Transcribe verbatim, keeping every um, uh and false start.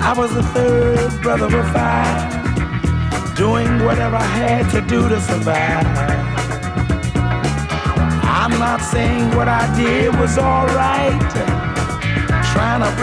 I was the third brother of five, doing whatever I had to do to survive. I'm not saying what I did was all right, trying to